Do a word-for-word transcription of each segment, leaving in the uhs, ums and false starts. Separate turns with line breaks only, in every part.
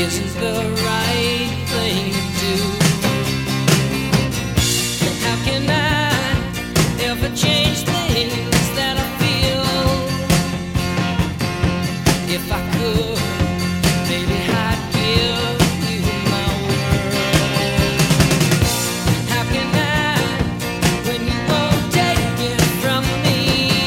isn't the right thing to do. How can I ever change things that I feel? If I could, baby, I'd give you my world. How can I, when you won't take it from me?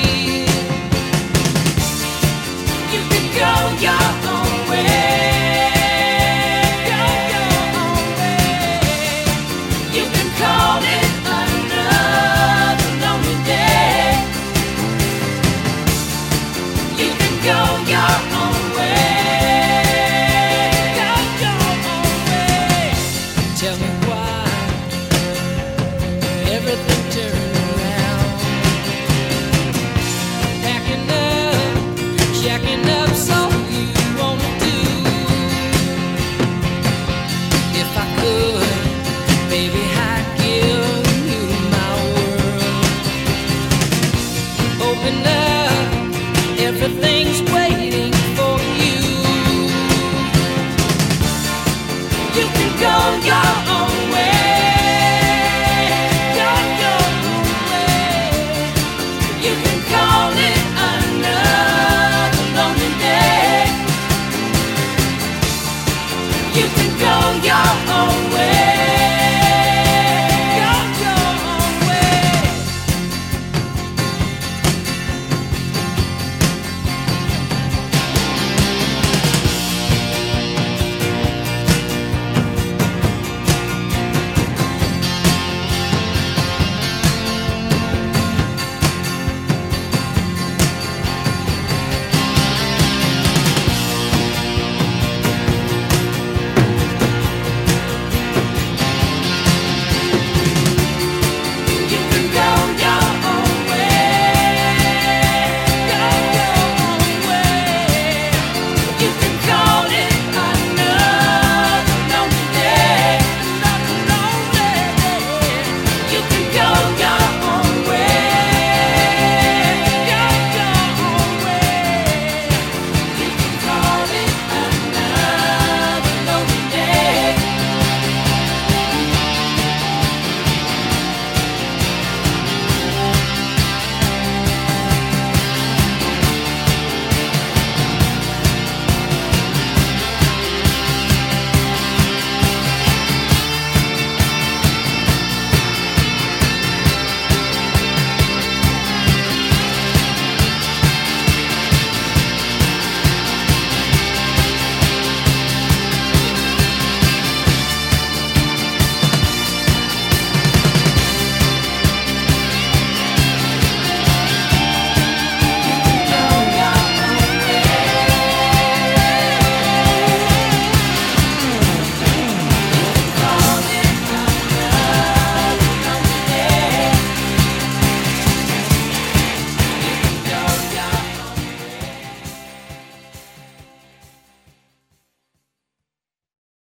You can go your own way, go your own way. You can call it another lonely day. You can go your own way, go your own way. Tell me why everything turned around. Packing up, checking up, so you wanna do. If I could, baby, I'd give you my world. Open up, everything's waiting for you. You can go your own way, go your own way. You can